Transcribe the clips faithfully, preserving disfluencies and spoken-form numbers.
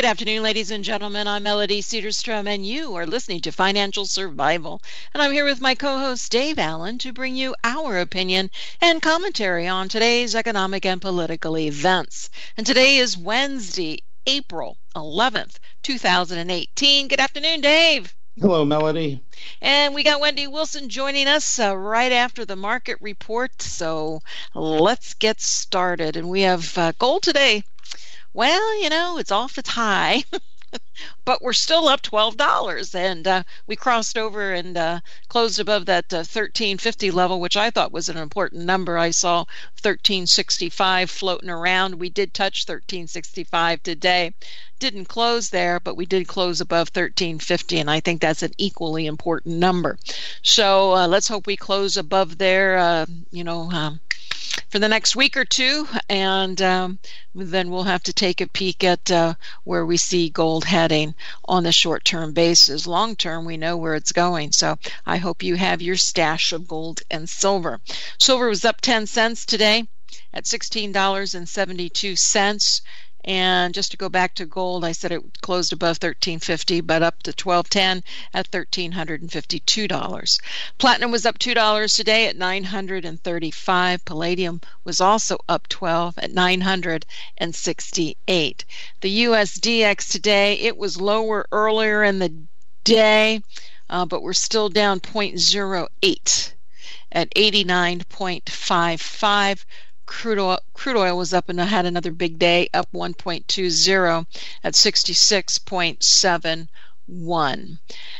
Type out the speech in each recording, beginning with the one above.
Good afternoon, ladies and gentlemen. I'm Melody Cedarstrom, and you are listening to Financial Survival. And I'm here with my co-host, Dave Allen, to bring you our opinion and commentary on today's economic and political events. And today is Wednesday, April eleventh, two thousand eighteen. Good afternoon, Dave. Hello, Melody. And we got Wendy Wilson joining us uh, right after the market report. So let's get started. And we have uh, gold today. Well, you know, it's off its high, but we're still up twelve dollars. And uh, we crossed over and uh, closed above that uh, thirteen fifty level, which I thought was an important number. I saw thirteen sixty-five floating around. We did touch thirteen sixty-five today. Didn't close there, but we did close above thirteen fifty, and I think that's an equally important number. So uh, let's hope we close above there, uh, you know, um, for the next week or two, and um, then we'll have to take a peek at uh, where we see gold heading on the short-term basis. Long-term, we know where it's going, so I hope you have your stash of gold and silver. Silver was up ten cents today at sixteen dollars and seventy-two cents. And just to go back to gold, I said it closed above thirteen fifty, but up to twelve ten at one thousand three hundred fifty-two dollars. Platinum was up two dollars today at nine hundred thirty-five. Palladium was also up twelve at nine hundred sixty-eight. The U S D X today, it was lower earlier in the day, uh, but we're still down zero point zero eight at eighty-nine point five five. Crude oil, crude oil was up and had another big day, up one point two zero at sixty-six point seven one.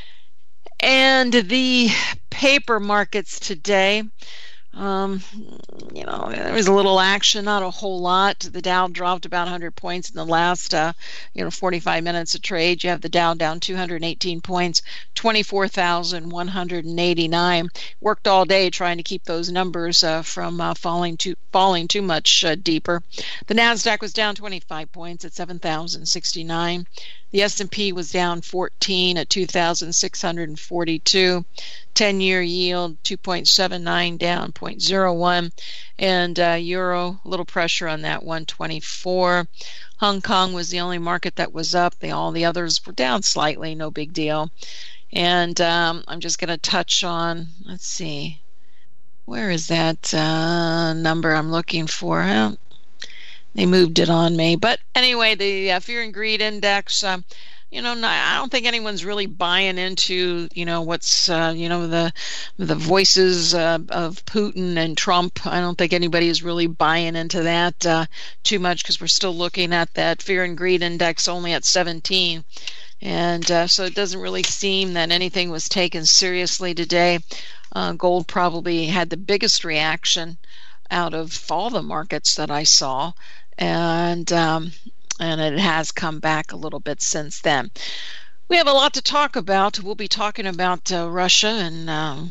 And the paper markets today, um, you know, there was a little action, not a whole lot. The Dow dropped about one hundred points in the last, uh, you know, forty-five minutes of trade. You have the Dow down two hundred eighteen points, twenty-four thousand one hundred eighty-nine. Worked all day trying to keep those numbers uh, from uh, falling too falling too much uh, deeper. The Nasdaq was down twenty-five points at seven thousand sixty-nine. The S and P was down fourteen at two thousand six hundred forty-two. ten-year yield two point seven nine down zero point zero one, and uh, euro, a little pressure on that, one twenty-four. Hong Kong was the only market that was up. They, all the others were down slightly, no big deal. And um, I'm just going to touch on, let's see, where is that uh, number I'm looking for? Well, they moved it on me. But anyway, the uh, Fear and Greed Index, um, you know, I don't think anyone's really buying into, you know, what's, uh, you know, the the voices uh, of Putin and Trump. I don't think anybody is really buying into that uh, too much, because we're still looking at that Fear and Greed Index only at seventeen. And uh, so it doesn't really seem that anything was taken seriously today. Uh, gold probably had the biggest reaction out of all the markets that I saw. And um, and it has come back a little bit since then. We have a lot to talk about. We'll be talking about uh, Russia and um,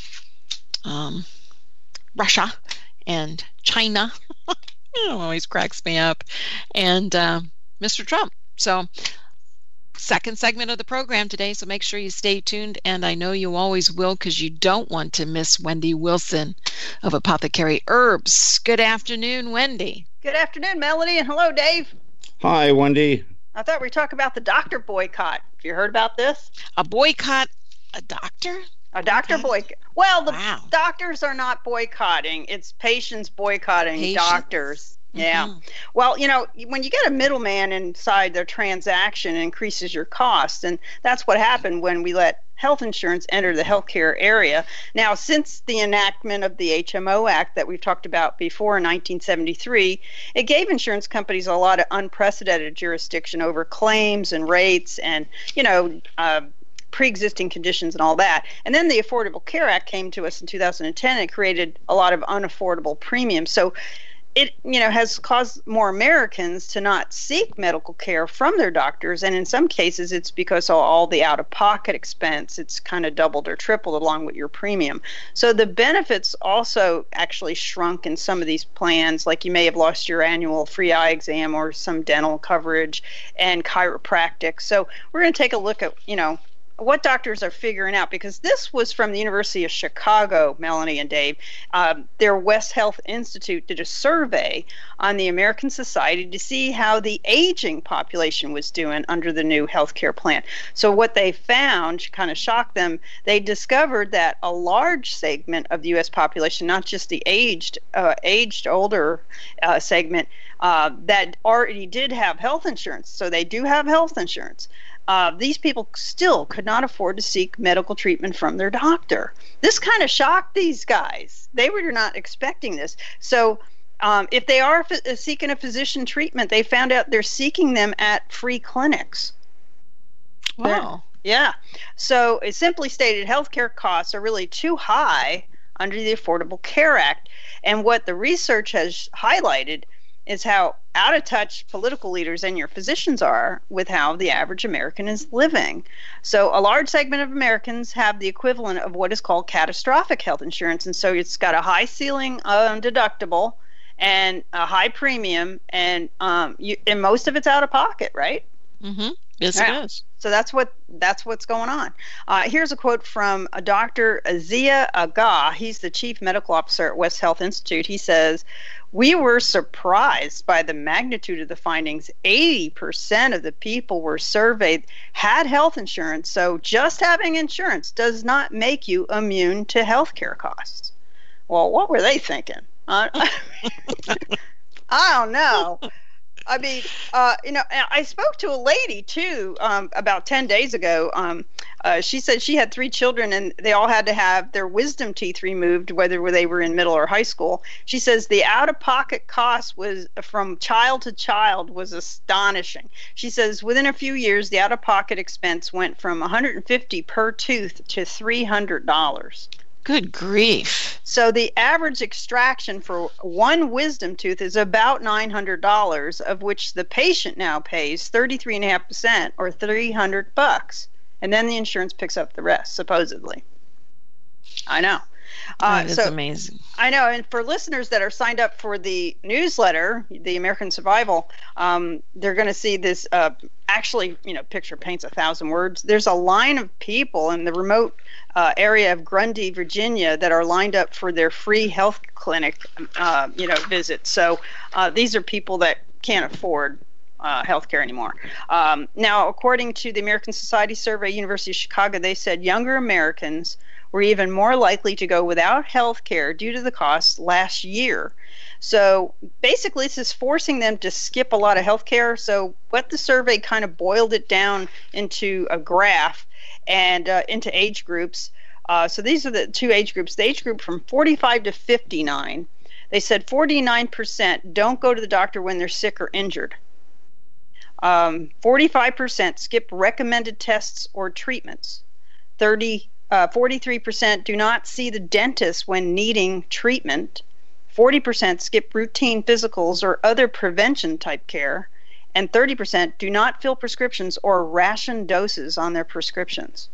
um, Russia and China. It always cracks me up. And uh, Mister Trump. So, second segment of the program today, so make sure you stay tuned, and I know you always will, because you don't want to miss Wendy Wilson of Apothecary Herbs. Good afternoon, Wendy. Good afternoon, Melody, and hello, Dave. Hi, Wendy. I thought we were talking about the doctor boycott. Have you heard about this? A boycott, a doctor? A doctor boycott. Well, the wow. doctors are not boycotting. It's patients boycotting Patients. doctors. Yeah. Mm-hmm. Well, you know, when you get a middleman inside their transaction, it increases your costs. And that's what happened when we let health insurance enter the healthcare area. Now, since the enactment of the H M O Act that we've talked about before in nineteen seventy-three, it gave insurance companies a lot of unprecedented jurisdiction over claims and rates and, you know, uh, pre-existing conditions and all that. And then the Affordable Care Act came to us in two thousand ten and created a lot of unaffordable premiums. So it, you know, has caused more Americans to not seek medical care from their doctors, and in some cases it's because of all the out-of-pocket expense. It's kind of doubled or tripled along with your premium. So the benefits also actually shrunk in some of these plans, like you may have lost your annual free eye exam or some dental coverage and chiropractic. So we're going to take a look at, you know, what doctors are figuring out, because this was from the University of Chicago, Melanie and Dave. Um, their West Health Institute did a survey on the American Society to see how the aging population was doing under the new healthcare plan. So what they found kind of shocked them. They discovered that a large segment of the U S population, not just the aged, uh, aged older uh, segment, uh, that already did have health insurance. So they do have health insurance. Uh, these people still could not afford to seek medical treatment from their doctor. This kind of shocked these guys. They were not expecting this. So um, if they are f- seeking a physician treatment, they found out they're seeking them at free clinics. Wow. They're, yeah. So it simply stated, healthcare costs are really too high under the Affordable Care Act. And what the research has highlighted is how out of touch political leaders and your physicians are with how the average American is living. So a large segment of Americans have the equivalent of what is called catastrophic health insurance. And so it's got a high ceiling um, deductible and a high premium, and um, you, and most of it's out of pocket, right? Mm-hmm. Yes, yeah. It is. So that's what that's what's going on. Uh, here's a quote from a Doctor Azia Aga. He's the chief medical officer at West Health Institute. He says, "We were surprised by the magnitude of the findings. eighty percent of the people were surveyed had health insurance. So just having insurance does not make you immune to healthcare costs." Well, what were they thinking? Uh, I don't know. I mean, uh, you know, I spoke to a lady, too, um, about ten days ago. Um, uh, she said she had three children, and they all had to have their wisdom teeth removed, whether they were in middle or high school. She says the out-of-pocket cost was from child to child was astonishing. She says within a few years, the out-of-pocket expense went from one hundred fifty dollars per tooth to three hundred dollars. Good grief. So the average extraction for one wisdom tooth is about nine hundred dollars, of which the patient now pays thirty-three point five percent or three hundred bucks. And then the insurance picks up the rest, supposedly. I know. Uh, that is so, amazing. I know. And for listeners that are signed up for the newsletter, the American Survival, um, they're going to see this. Uh, actually, you know, picture paints a thousand words. There's a line of people in the remote uh, area of Grundy, Virginia, that are lined up for their free health clinic, uh, you know, visit. So uh, these are people that can't afford Uh, healthcare anymore. Um, now, according to the American Society survey, University of Chicago, they said younger Americans were even more likely to go without healthcare due to the costs last year. So basically, this is forcing them to skip a lot of healthcare. So what the survey kind of boiled it down into a graph and uh, into age groups. Uh, so these are the two age groups. The age group from forty-five to fifty-nine, they said forty-nine percent don't go to the doctor when they're sick or injured. Um, forty-five percent skip recommended tests or treatments. thirty, uh, forty-three percent do not see the dentist when needing treatment. forty percent skip routine physicals or other prevention type care. And thirty percent do not fill prescriptions or ration doses on their prescriptions.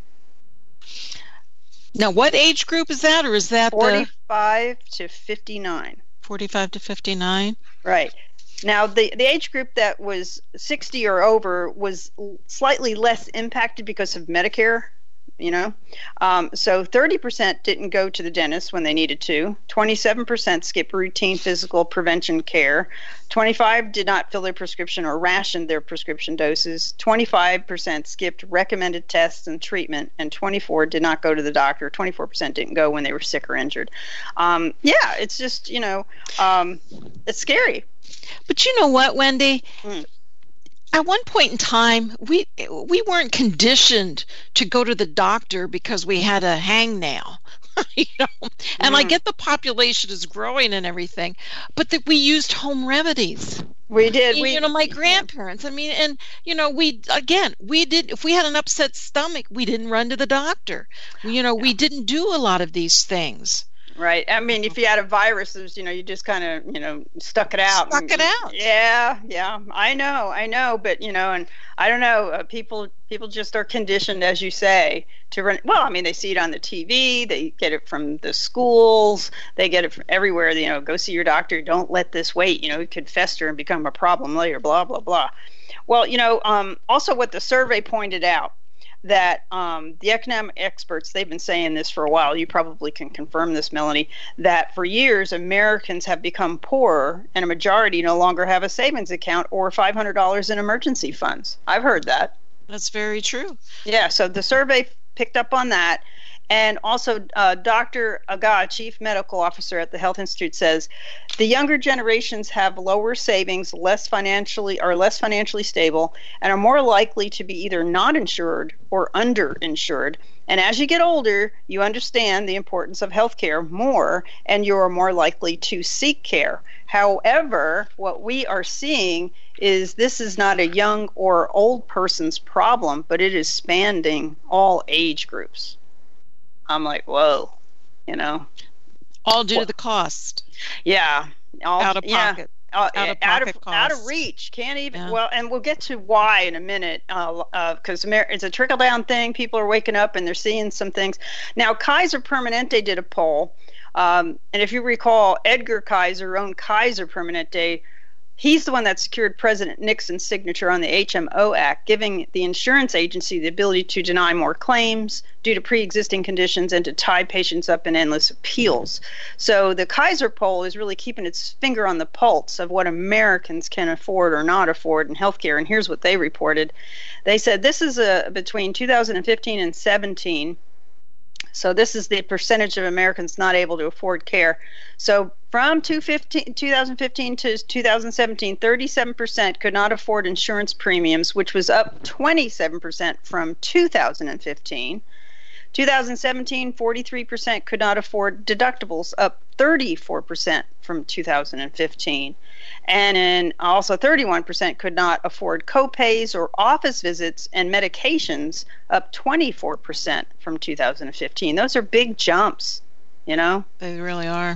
Now, what age group is that, or is that forty-five to fifty-nine? forty-five to fifty-nine? Right. Now, the, the age group that was sixty or over was slightly less impacted because of Medicare, you know. Um, so thirty percent didn't go to the dentist when they needed to. twenty-seven percent skipped routine physical prevention care. twenty-five did not fill their prescription or rationed their prescription doses. twenty-five percent skipped recommended tests and treatment. And twenty-four did not go to the doctor. twenty-four percent didn't go when they were sick or injured. Um, yeah, it's just, you know, um, it's scary. But you know what, Wendy? Mm. At one point in time, we we weren't conditioned to go to the doctor because we had a hangnail, you know. And mm. I get the population is growing and everything, but that we used home remedies. We did. You we, know, my grandparents. I mean, and you know, we again, we did. If we had an upset stomach, we didn't run to the doctor. You know, yeah. we didn't do a lot of these things. Right. I mean, if you had a virus, it was, you know, you just kind of, you know, stuck it out. Stuck it out. Yeah, yeah. I know, I know. But, you know, and I don't know, uh, people people just are conditioned, as you say, to run. Well, I mean, they see it on the T V. They get it from the schools. They get it from everywhere. You know, go see your doctor. Don't let this wait. You know, it could fester and become a problem later, blah, blah, blah. Well, you know, um, also what the survey pointed out, that um, the economic experts, they've been saying this for a while. You probably can confirm this, Melanie, that for years Americans have become poorer and a majority no longer have a savings account or five hundred dollars in emergency funds. I've heard that. That's very true. Yeah, so the survey picked up on that. And also, uh, Doctor Aga, Chief Medical Officer at the Health Institute, says the younger generations have lower savings, less financially are less financially stable, and are more likely to be either not insured or underinsured. And as you get older, you understand the importance of health care more, and you are more likely to seek care. However, what we are seeing is this is not a young or old person's problem, but it is spanning all age groups. I'm like, whoa, you know. All due well, to the cost. Yeah. All, out of pocket. Yeah, uh, out of out pocket of, cost. out of reach. Can't even, yeah. Well, and we'll get to why in a minute, because uh, uh, it's a trickle-down thing. People are waking up and they're seeing some things. Now, Kaiser Permanente did a poll, um, and if you recall, Edgar Kaiser owned Kaiser Permanente. He's the one that secured President Nixon's signature on the H M O Act, giving the insurance agency the ability to deny more claims due to pre-existing conditions and to tie patients up in endless appeals. So the Kaiser poll is really keeping its finger on the pulse of what Americans can afford or not afford in healthcare. And here's what they reported. They said this is a, between two thousand fifteen and seventeen. So this is the percentage of Americans not able to afford care. So from two thousand fifteen to two thousand seventeen, thirty-seven percent could not afford insurance premiums, which was up twenty-seven percent from two thousand fifteen. two thousand seventeen, forty-three percent could not afford deductibles, up thirty-four percent from two thousand fifteen. And then also thirty-one percent could not afford copays or office visits and medications, up twenty-four percent from two thousand fifteen. Those are big jumps, you know? They really are.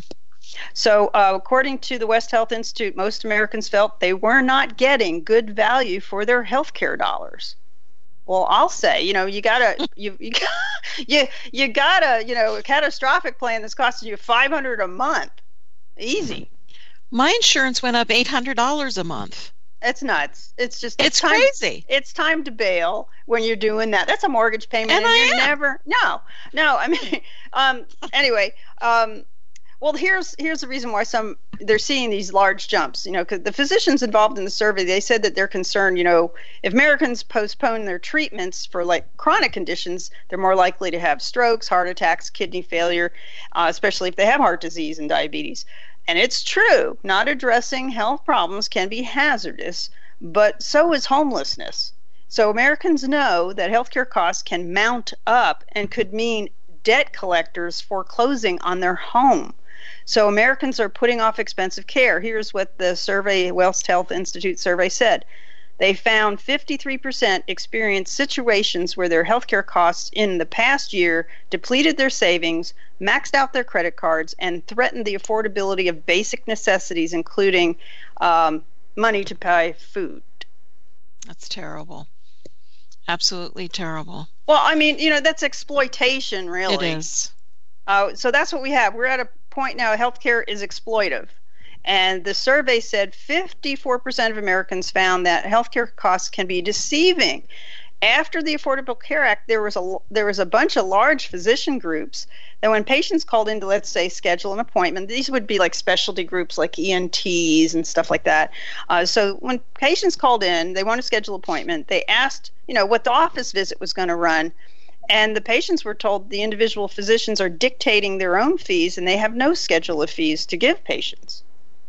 So uh, according to the West Health Institute, most Americans felt they were not getting good value for their healthcare dollars. Well, I'll say, you know, you gotta, you, you, you, you gotta, you know, a catastrophic plan that's costing you five hundred dollars a month, easy. My insurance went up eight hundred dollars a month. It's nuts. It's just it's, it's time, crazy. It's time to bail when you're doing that. That's a mortgage payment, and, and I you're am. never. No, no. I mean, um. Anyway, um. Well, here's here's the reason why some they're seeing these large jumps. You know, because the physicians involved in the survey, they said that they're concerned. You know, if Americans postpone their treatments for like chronic conditions, they're more likely to have strokes, heart attacks, kidney failure, uh, especially if they have heart disease and diabetes. And it's true, not addressing health problems can be hazardous, but so is homelessness. So Americans know that healthcare costs can mount up and could mean debt collectors foreclosing on their home. So Americans are putting off expensive care. Here's what the survey, West Health Institute survey said. They found fifty-three percent experienced situations where their healthcare costs in the past year depleted their savings, maxed out their credit cards, and threatened the affordability of basic necessities, including um, money to buy food. That's terrible. Absolutely terrible. Well, I mean, you know, that's exploitation, really. It is. Uh, so that's what we have. We're at a point now, healthcare is exploitive. And the survey said fifty-four percent of Americans found that healthcare costs can be deceiving. After the Affordable Care Act, there was a there was a bunch of large physician groups that when patients called in to, let's say, schedule an appointment, these would be like specialty groups like E N Ts and stuff like that. Uh, so when patients called in, they want to schedule an appointment, they asked, you know, what the office visit was going to run. And the patients were told the individual physicians are dictating their own fees and they have no schedule of fees to give patients.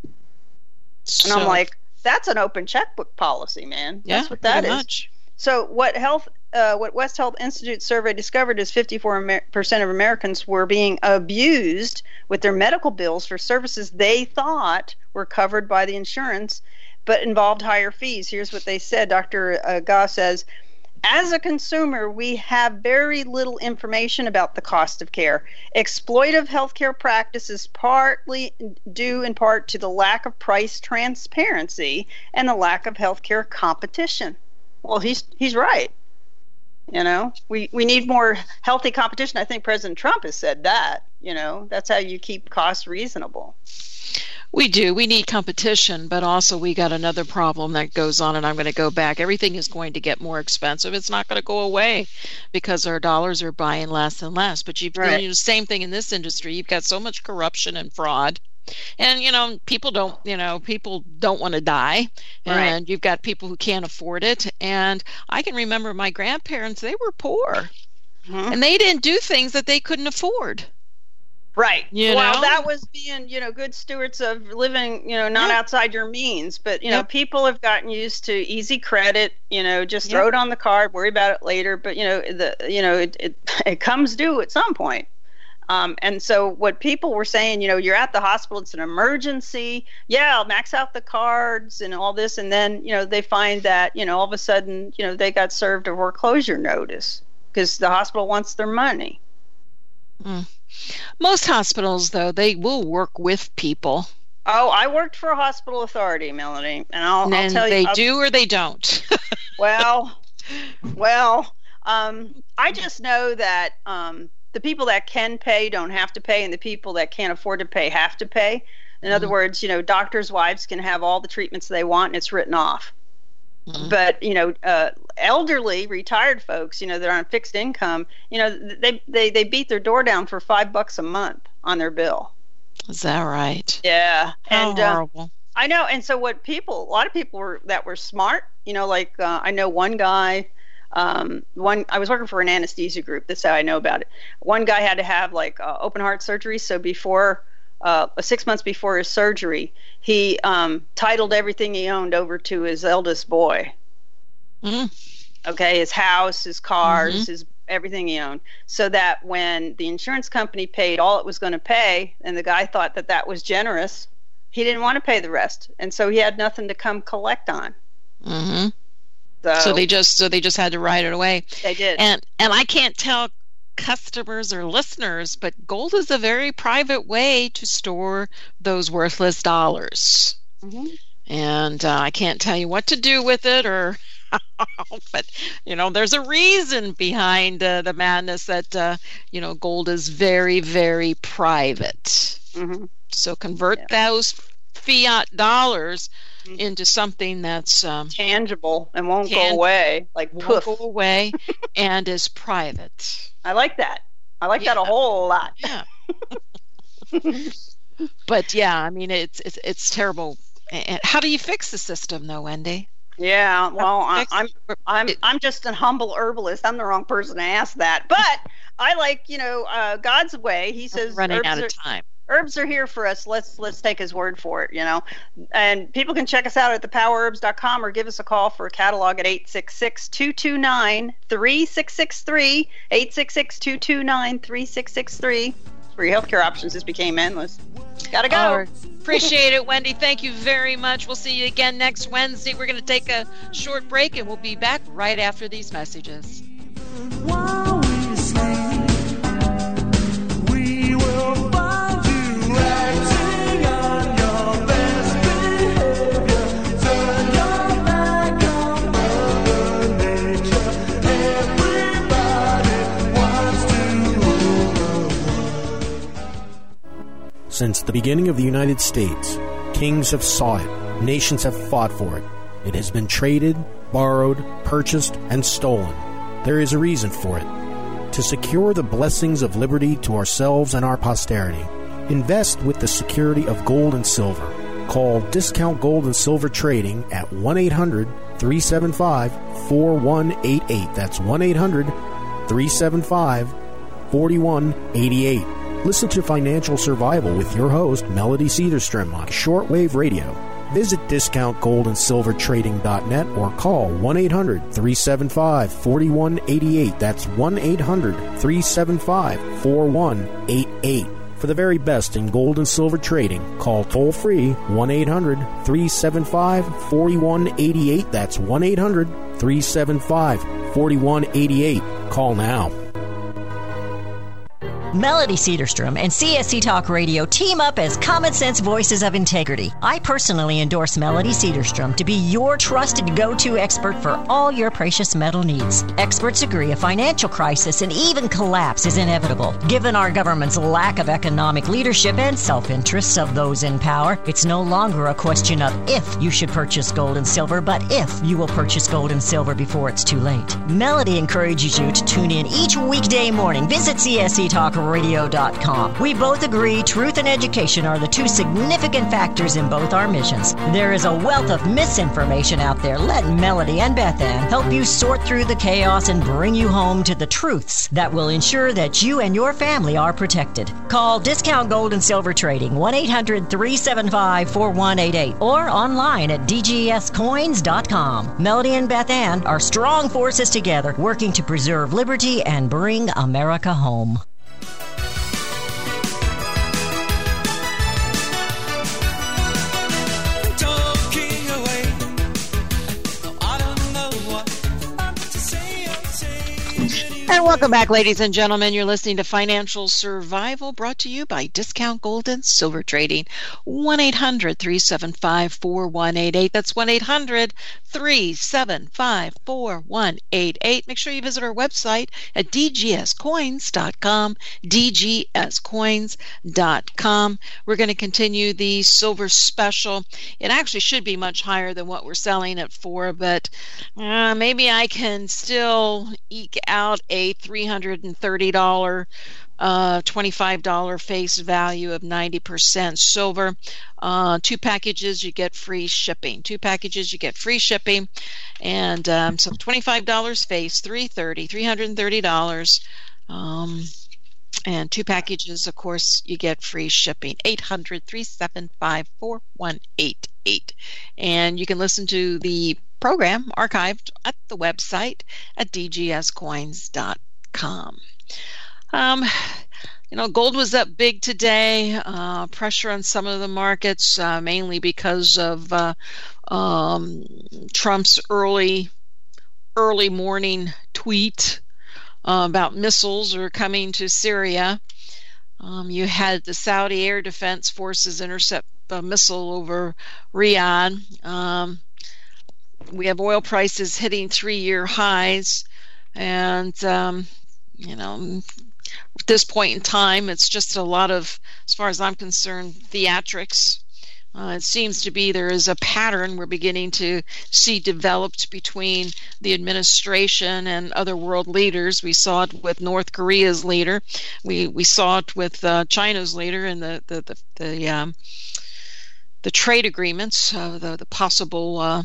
So, and I'm like, that's an open checkbook policy, man. Yeah, that's what that is. Much. So what health, uh, what West Health Institute survey discovered is fifty-four percent of Americans were being abused with their medical bills for services they thought were covered by the insurance, but involved higher fees. Here's what they said. Doctor Uh, Goss says, as a consumer, we have very little information about the cost of care. Exploitive healthcare practices partly due in part to the lack of price transparency and the lack of healthcare competition. Well, he's he's right. You know, we, we need more healthy competition. I think President Trump has said that. You know, that's how you keep costs reasonable. We do. We need competition, but also we got another problem that goes on, and I'm going to go back. Everything is going to get more expensive. It's not going to go away because our dollars are buying less and less. But you've Right. you know, same thing in this industry. You've got so much corruption and fraud. And, you know, people don't, you know, people don't want to die. Right. And you've got people who can't afford it. And I can remember my grandparents, they were poor. Mhm. And they didn't do things that they couldn't afford. Right. You well, know? that was being, you know, good stewards of living, you know, not Yep. outside your means. But, you know, Yep. people have gotten used to easy credit, you know, just Yep. throw it on the card, worry about it later. But, you know, the you know, it it, it comes due at some point. Um, and so what people were saying, you know, you're at the hospital, it's an emergency. Yeah, I'll max out the cards and all this. And then, you know, they find that, you know, all of a sudden, you know, they got served a foreclosure notice because the hospital wants their money. Mm. Most hospitals, though, they will work with people. Oh, I worked for a hospital authority, Melanie, and I'll, I'll And tell they you. I'll- do or they don't. Well, well, um, I just know that um, the people that can pay don't have to pay, and the people that can't afford to pay have to pay. In other Mhm. words, you know, doctors' wives can have all the treatments they want, and it's written off. Mhm. But you know, uh, elderly, retired folks, you know, they're on fixed income. You know, they they they beat their door down for five bucks a month on their bill. Is that right? Yeah, How and uh, horrible. I know. And so what people, a lot of people were that were smart, you know, like uh, I know one guy, um, one, I was working for an anesthesia group. That's how I know about it. One guy had to have like uh, open heart surgery. So before, uh, six months before his surgery, he um, titled everything he owned over to his eldest boy. Mhm. Okay. His house, his cars, Mhm. his everything he owned. So that when the insurance company paid all it was going to pay, and the guy thought that that was generous, he didn't want to pay the rest, and so he had nothing to come collect on. Mhm. So, So they just so they just had to write it away. they did. And and I can't tell customers or listeners, but gold is a very private way to store those worthless dollars. Mhm. And uh, I can't tell you what to do with it, or but you know, there's a reason behind uh, the madness that uh, you know, gold is very, very private. Mhm. So convert Yeah. those fiat dollars Mhm. into something that's um, Tangible and won't Tan- go away, like won't poof. go away and is private. I like that. I like that a Yeah. whole lot. Yeah. But yeah, I mean, it's it's it's terrible. And how do you fix the system, though, Wendy? Yeah. Well, I, Fix- I'm I'm it- I'm just a humble herbalist. I'm the wrong person to ask that, but I like, you know, uh, God's way. He says running herbs out are, of time. herbs are here for us. Let's let's take his word for it, you know. And people can check us out at the power herbs dot com or give us a call for a catalog at eight six six, two two nine, three six six three, eight six six, two two nine, three six six three. For your healthcare options, this became endless. Gotta go. All right. Appreciate it, Wendy. Thank you very much. We'll see you again next Wednesday. We're going to take a short break, and we'll be back right after these messages. While we sleep, we will find you acting on your best behavior. Turn your back on Mother Nature. Everybody wants to rule the world. Since the beginning of the United States, kings have sought it, nations have fought for it. It has been traded, borrowed, purchased, and stolen. There is a reason for it. To secure the blessings of liberty to ourselves and our posterity, invest with the security of gold and silver. Call Discount Gold and Silver Trading at one eight hundred, three seven five, four one eight eight. That's one eight hundred, three seven five, four one eight eight. Listen to Financial Survival with your host, Melody Cedarstrom, on shortwave radio. Visit discount gold and silver trading dot net or call one eight hundred, three seven five, four one eight eight. That's one eight hundred, three seven five, four one eight eight. For the very best in gold and silver trading, call toll-free one eight hundred, three seven five, four one eight eight. That's one eight hundred, three seven five, four one eight eight. Call now. Melody Cedarstrom and C S C Talk Radio team up as common sense voices of integrity. I personally endorse Melody Cedarstrom to be your trusted go-to expert for all your precious metal needs. Experts agree a financial crisis and even collapse is inevitable. Given our government's lack of economic leadership and self-interests of those in power, it's no longer a question of if you should purchase gold and silver, but if you will purchase gold and silver before it's too late. Melody encourages you to tune in each weekday morning. Visit C S C Talk radio dot com. We both agree truth and education are the two significant factors in both our missions. There is a wealth of misinformation out there. Let Melody and Beth Ann help you sort through the chaos and bring you home to the truths that will ensure that you and your family are protected. Call Discount Gold and Silver Trading, one eight hundred three seven five four one eight eight, or online at d g s coins dot com. Melody and Beth Ann are strong forces together, working to preserve liberty and bring America home. And welcome back, ladies and gentlemen. You're listening to Financial Survival, brought to you by Discount Gold and Silver Trading. one eight hundred three seven five four one eight eight. That's one eight hundred three seven five four one eight eight. Make sure you visit our website at d g s coins dot com, d g s coins dot com. We're going to continue the silver special. It actually should be much higher than what we're selling it for, but uh, maybe I can still eke out a three hundred thirty dollars, uh, twenty-five dollars face value of ninety percent silver. Uh, two packages, you get free shipping. Two packages, you get free shipping. And um, so twenty-five dollars face, three hundred thirty dollars, three hundred thirty dollars. Um, and two packages, of course, you get free shipping. eight hundred three seven five four one eight eight. And you can listen to the program archived at the website at d g s coins dot com. Um, you know, gold was up big today. Uh, pressure on some of the markets, uh, mainly because of uh, um, Trump's early, early morning tweet uh, about missiles are coming to Syria. Um, you had the Saudi Air Defense Forces intercept a missile over Riyadh. Um, We have oil prices hitting three-year highs, and um, you know, at this point in time, it's just a lot of, as far as I'm concerned, theatrics. Uh, it seems to be there is a pattern we're beginning to see developed between the administration and other world leaders. We saw it with North Korea's leader. We we saw it with uh, China's leader and the the the the, um, the trade agreements, uh, the the possible. Uh,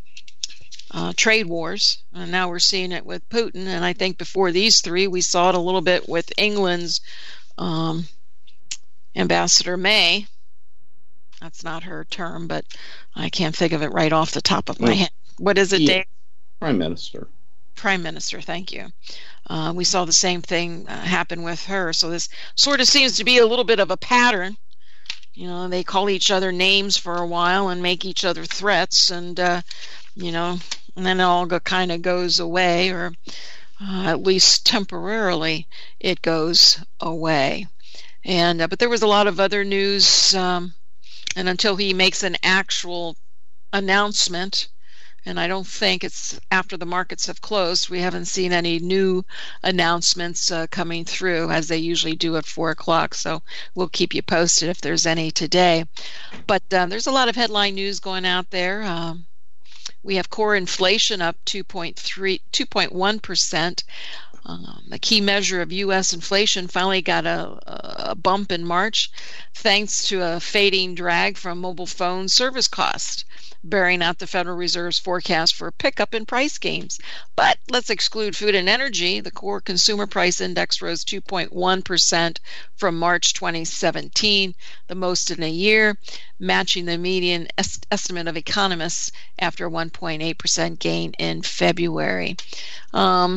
Uh, trade wars, and now we're seeing it with Putin. And I think before these three, we saw it a little bit with England's um, Ambassador May. That's not her term, but I can't think of it right off the top of my Well, head. What is it, yeah. Dave? Prime Minister. Prime Minister, thank you. Uh, we saw the same thing uh, happen with her. So this sort of seems to be a little bit of a pattern. You know, they call each other names for a while and make each other threats, and uh, you know, and then it all go, kind of goes away, or uh, at least temporarily it goes away. And uh, but there was a lot of other news, um, and until he makes an actual announcement, and I don't think it's after the markets have closed, we haven't seen any new announcements uh, coming through, as they usually do at four o'clock. So we'll keep you posted if there's any today. But um, there's a lot of headline news going out there. Um, we have core inflation up two point three, two point one percent. Um, a key measure of U S inflation finally got a, a bump in March, thanks to a fading drag from mobile phone service costs, bearing out the Federal Reserve's forecast for a pickup in price gains. But let's exclude food and energy. The core consumer price index rose two point one percent from March twenty seventeen, the most in a year, matching the median est- estimate of economists after a one point eight percent gain in February. Um,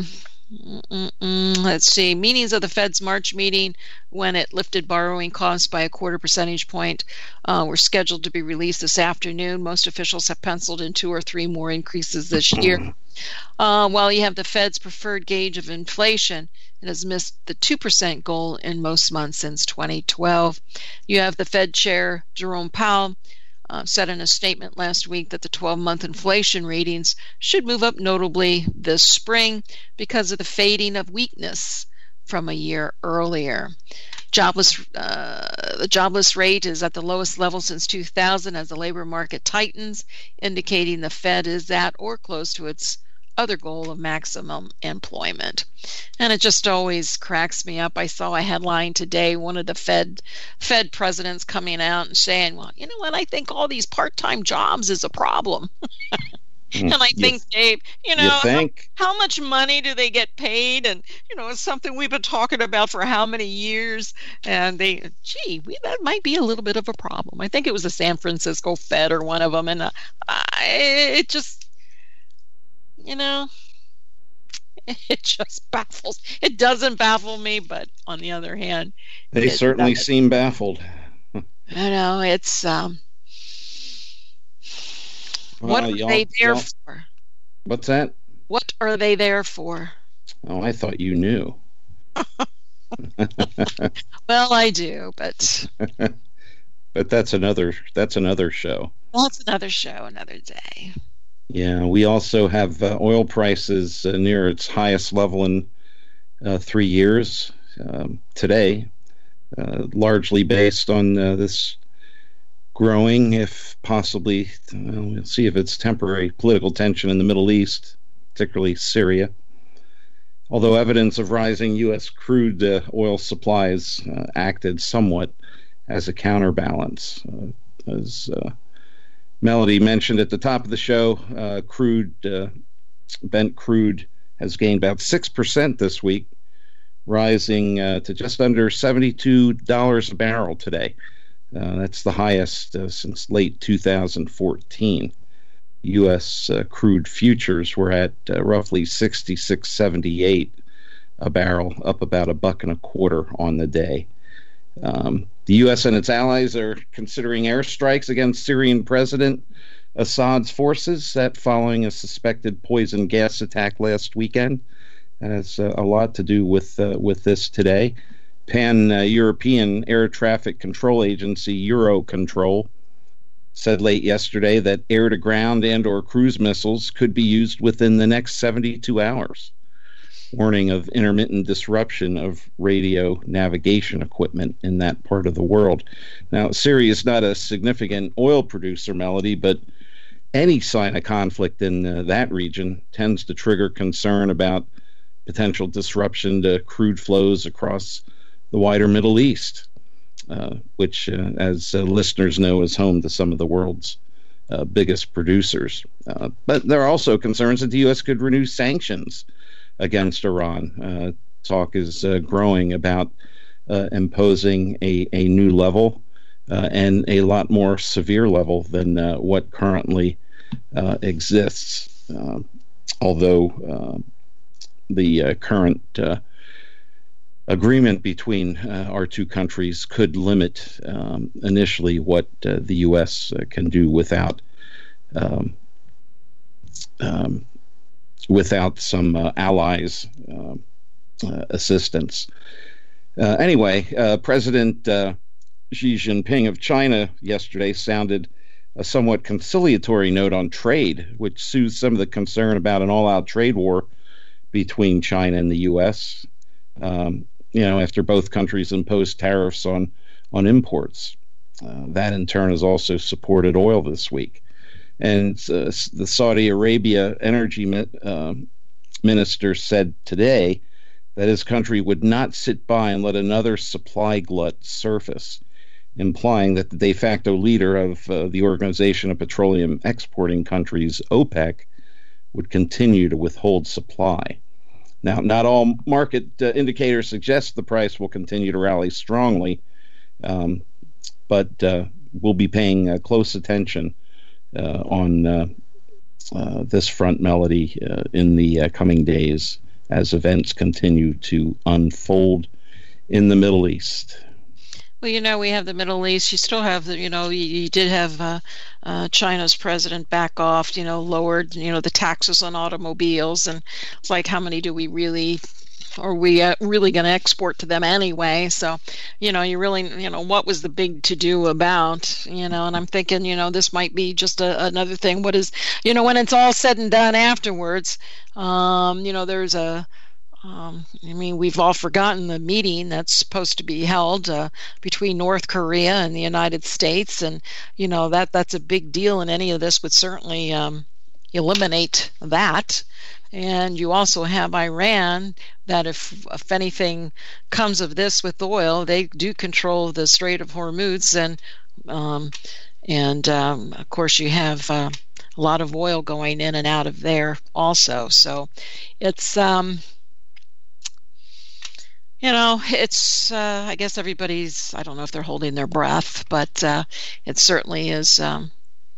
Mm-mm-mm. Let's see. Meetings of the Fed's March meeting, when it lifted borrowing costs by a quarter percentage point, uh, were scheduled to be released this afternoon. Most officials have penciled in two or three more increases this year. Uh, while you have the Fed's preferred gauge of inflation, it has missed the two percent goal in most months since twenty twelve. You have the Fed Chair Jerome Powell uh, said in a statement last week that the twelve-month inflation readings should move up notably this spring because of the fading of weakness from a year earlier. Jobless, uh, the jobless rate is at the lowest level since two thousand as the labor market tightens, indicating the Fed is at or close to its other goal of maximum employment. And it just always cracks me up. I saw a headline today, one of the Fed Fed presidents coming out and saying, well, you know what, I think all these part-time jobs is a problem. And I You- think, Dave, you know, you how, think? how much money do they get paid? And, you know, it's something we've been talking about for how many years? And they, gee, we, that might be a little bit of a problem. I think it was the San Francisco Fed or one of them. And uh, I, it just, you know, it just baffles. It doesn't baffle me, but on the other hand, They it certainly does. seem baffled. You know, it's, um, what Well, are y'all- they there y'all- for? What's that? What are they there for? Oh, I thought you knew. Well, I do, but But that's another that's another show. that's another show, another day. Yeah, we also have uh, oil prices uh, near its highest level in uh, three years um, today, uh, largely based on uh, this growing, if possibly, well, we'll see if it's temporary, political tension in the Middle East, particularly Syria. Although evidence of rising U S crude uh, oil supplies uh, acted somewhat as a counterbalance. Uh, as uh, Melody mentioned at the top of the show, uh, crude, uh, bent crude has gained about six percent this week, rising uh, to just under seventy-two dollars a barrel today. Uh, that's the highest uh, since late two thousand fourteen. U S uh, crude futures were at uh, roughly sixty-six seventy-eight a barrel, up about a buck and a quarter on the day. Um, the U S and its allies are considering airstrikes against Syrian President Assad's forces, that following a suspected poison gas attack last weekend. That has uh, a lot to do with uh, with this today. Pan-European Air Traffic Control Agency, Eurocontrol, said late yesterday that air-to-ground and or cruise missiles could be used within the next seventy-two hours, warning of intermittent disruption of radio navigation equipment in that part of the world. Now, Syria is not a significant oil producer, Melody, but any sign of conflict in uh, that region tends to trigger concern about potential disruption to crude flows across the wider Middle East, uh, which, uh, as uh, listeners know, is home to some of the world's uh, biggest producers. Uh, but there are also concerns that the U S could renew sanctions against Iran. Uh, talk is uh, growing about uh, imposing a, a new level uh, and a lot more severe level than uh, what currently uh, exists. Uh, although uh, the uh, current uh, agreement between uh, our two countries could limit um, initially what uh, the U S uh, can do without um, um, without some uh, allies' uh, uh, assistance. Uh, anyway, uh, President uh, Xi Jinping of China yesterday sounded a somewhat conciliatory note on trade, which soothed some of the concern about an all-out trade war between China and the U S. Um, you know, after both countries imposed tariffs on on imports. Uh, that in turn has also supported oil this week. And uh, the Saudi Arabia energy mi- uh, minister said today that his country would not sit by and let another supply glut surface, implying that the de facto leader of uh, the Organization of Petroleum Exporting Countries, OPEC, would continue to withhold supply. Now, not all market uh, indicators suggest the price will continue to rally strongly, um, but uh, we'll be paying uh, close attention uh, on uh, uh, this front, Melody, uh, in the uh, coming days as events continue to unfold in the Middle East. Well, you know, we have the Middle East. You still have the, you know, you, you did have uh, uh, China's president back off, you know, lowered, you know, the taxes on automobiles. And it's like, how many do we really, are we uh, really going to export to them anyway? So, you know, you really, you know, what was the big to do about, you know, and I'm thinking, you know, this might be just a, another thing. What is, you know, when it's all said and done afterwards, um, you know, there's a, Um, I mean, we've all forgotten the meeting that's supposed to be held uh, between North Korea and the United States, and you know that that's a big deal. And any of this would certainly um, eliminate that. And you also have Iran, that if if anything comes of this with oil, they do control the Strait of Hormuz, and um, and um, of course you have uh, a lot of oil going in and out of there also. So it's um, You know, it's, uh, I guess everybody's, I don't know if they're holding their breath, but uh, it certainly is um,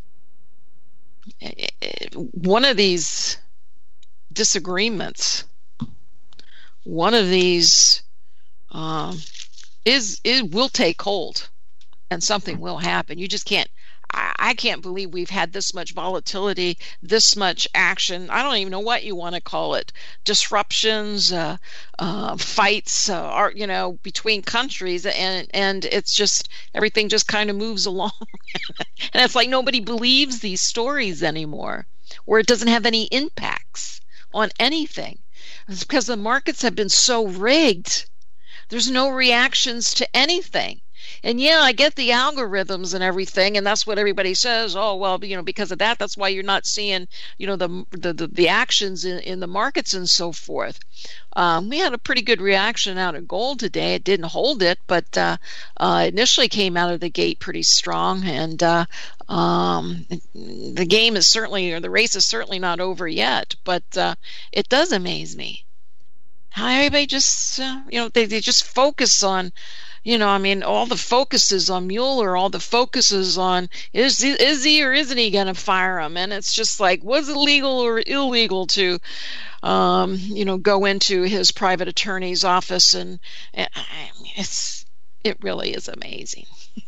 it, it, one of these disagreements, one of these um, is, it will take hold and something will happen. You just can't, I, I can't believe we've had this much volatility, this much action. I don't even know what you want to call it. Disruptions, uh, uh, fights, uh, are, you know, between countries, and and it's just, everything just kind of moves along. And it's like nobody believes these stories anymore, or it doesn't have any impacts on anything. It's because the markets have been so rigged. There's no reactions to anything. And yeah, I get the algorithms and everything, and that's what everybody says. Oh, well, you know, because of that, that's why you're not seeing, you know, the the, the, the actions in, in the markets and so forth. Um, we had a pretty good reaction out of gold today. It didn't hold it, but uh, uh, initially came out of the gate pretty strong. And uh, um, the game is certainly, or the race is certainly not over yet. But uh, it does amaze me how everybody just, uh, you know, they, they just focus on, you know, I mean, all the focus is on Mueller, all the focus is on, is he, is he or isn't he going to fire him? And it's just like, was it legal or illegal to, um, you know, go into his private attorney's office? And, and I mean, it's, it really is amazing.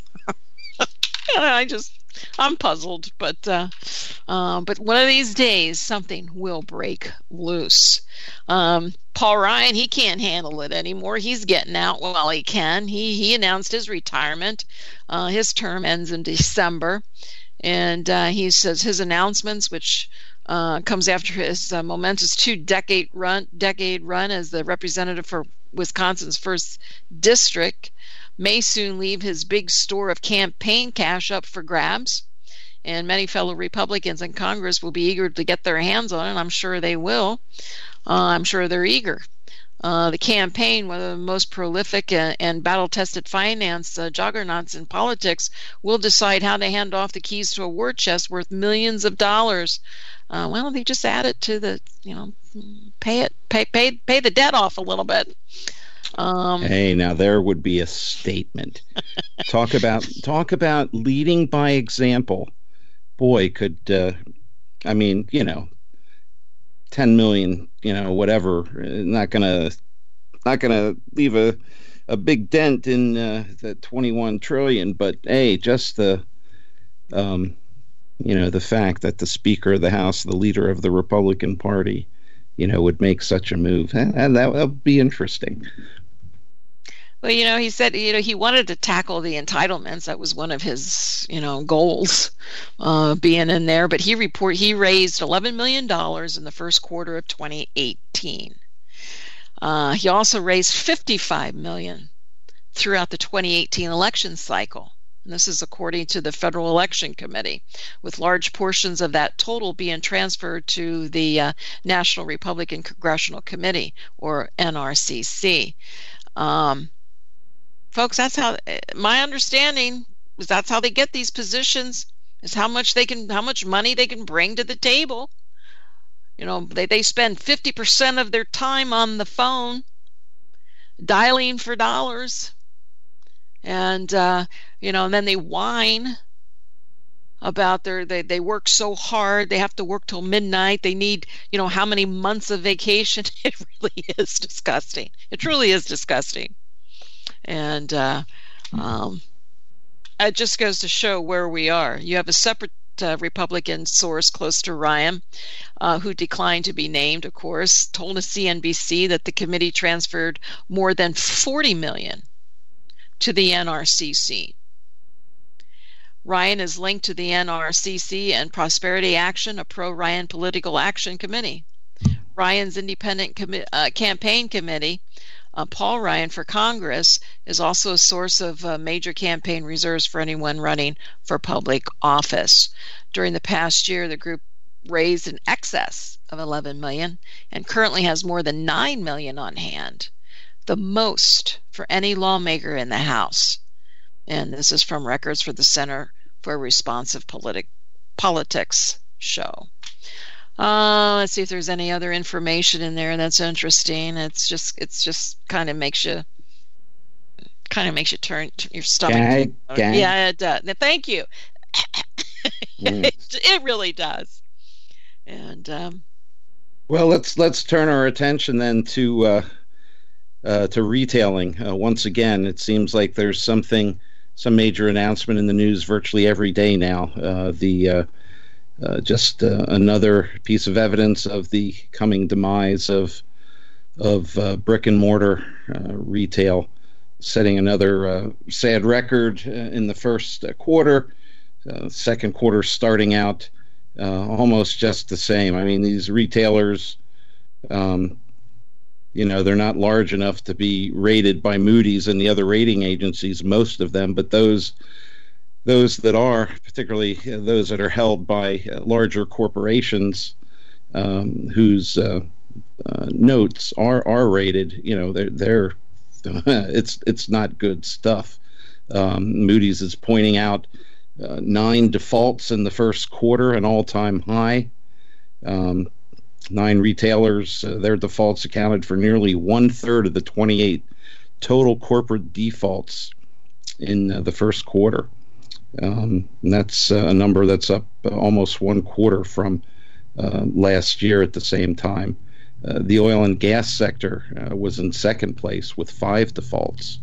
I just, I'm puzzled, but uh, uh, but one of these days something will break loose. Um, Paul Ryan, he can't handle it anymore. He's getting out while he can. He he announced his retirement. Uh, his term ends in December, and uh, he says his announcements, which uh, comes after his uh, momentous two-decade run decade run as the representative for Wisconsin's first district, may soon leave his big store of campaign cash up for grabs. And many fellow Republicans in Congress will be eager to get their hands on it. I'm sure they will. Uh, I'm sure they're eager. Uh, the campaign, one of the most prolific and, and battle-tested finance uh, juggernauts in politics, will decide how to hand off the keys to a war chest worth millions of dollars. Uh, well, they just add it to the, you know, pay it, pay, pay, pay the debt off a little bit. Um, hey, now there would be a statement. talk about talk about leading by example. Boy, could uh, I mean, you know, ten million, you know, whatever, not gonna not gonna leave a a big dent in uh, the twenty-one trillion. But hey, just the um, you know, the fact that the Speaker of the House, the leader of the Republican Party, you know, would make such a move, and that would be interesting. Well, you know, he said, you know, he wanted to tackle the entitlements. That was one of his, you know, goals, uh, being in there. But he report he raised eleven million dollars in the first quarter of twenty eighteen. Uh, he also raised fifty-five million dollars throughout the twenty eighteen election cycle. And this is according to the Federal Election Committee, with large portions of that total being transferred to the uh, National Republican Congressional Committee, or N R C C. Um, folks, that's how, my understanding is, that's how they get these positions, is how much they can, how much money they can bring to the table. You know, they, they spend fifty percent of their time on the phone dialing for dollars. And, uh, you know, and then they whine about their they, they work so hard, they have to work till midnight, they need, you know, how many months of vacation. It really is disgusting. It truly is disgusting. And uh, um, it just goes to show where we are. You have a separate uh, Republican source close to Ryan, uh, who declined to be named, of course, told a C N B C that the committee transferred more than forty million dollars to the N R C C. Ryan is linked to the N R C C and Prosperity Action, a pro-Ryan political action committee. Ryan's independent commi- uh, campaign committee, uh, Paul Ryan for Congress, is also a source of uh, major campaign reserves for anyone running for public office. During the past year, the group raised in excess of eleven million dollars and currently has more than nine million dollars on hand, the most for any lawmaker in the House. And this is from records for the Center for Responsive Politic- Politics show. Uh, let's see if there's any other information in there that's interesting. It's just, it's just kind of makes you, kind of makes you turn your stomach. Gag, gag. Yeah, it does. Thank you. Mm. it, it really does. And um, Well, let's let's turn our attention then to uh, uh, to retailing. Uh, once again, it seems like there's something, some major announcement in the news virtually every day now. Uh, the uh, uh, just uh, another piece of evidence of the coming demise of of uh, brick and mortar uh, retail, setting another uh, sad record uh, in the first uh, quarter. Uh, second quarter starting out uh, almost just the same. I mean, these retailers, um, you know, they're not large enough to be rated by Moody's and the other rating agencies, most of them, but those those that are, particularly uh, those that are held by uh, larger corporations, um, whose uh, uh, notes are are rated, you know, they're they're it's it's not good stuff. Um, Moody's is pointing out uh, nine defaults in the first quarter, an all-time high. Um, nine retailers, uh, their defaults accounted for nearly one-third of the twenty-eight total corporate defaults in uh, the first quarter. Um, and that's uh, a number that's up uh, almost one quarter from uh, last year at the same time. Uh, the oil and gas sector uh, was in second place with five defaults.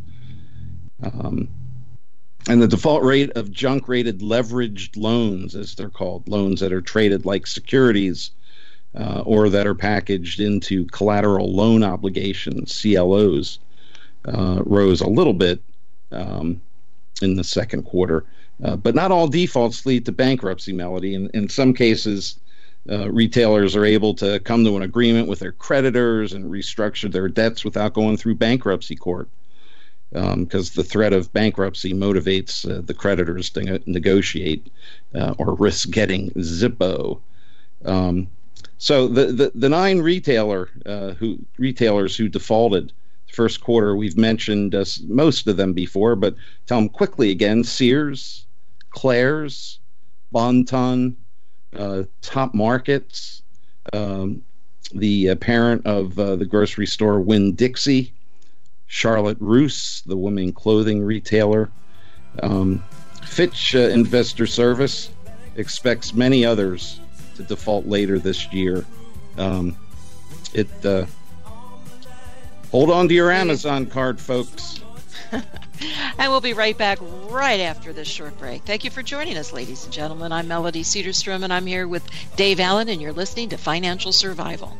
Um, and the default rate of junk-rated leveraged loans, as they're called, loans that are traded like securities uh, or that are packaged into collateral loan obligations, C L Os, uh, rose a little bit um, in the second quarter. Uh, but not all defaults lead to bankruptcy, Melody. In, in some cases, uh, retailers are able to come to an agreement with their creditors and restructure their debts without going through bankruptcy court, because um, the threat of bankruptcy motivates uh, the creditors to ne- negotiate uh, or risk getting Zippo. Um, so the, the, the nine retailer uh, who retailers who defaulted first quarter, we've mentioned uh, most of them before, but tell them quickly again: Sears, Claire's, Bon-Ton, uh, Top Markets, um, the uh, parent of uh, the grocery store Winn-Dixie, Charlotte Russe, the women clothing retailer. Um, Fitch uh, Investor Service expects many others to default later this year. Um, it uh, hold on to your Amazon card, folks. And we'll be right back right after this short break. Thank you for joining us, ladies and gentlemen. I'm Melody Cedarstrom, and I'm here with Dave Allen, and you're listening to Financial Survival.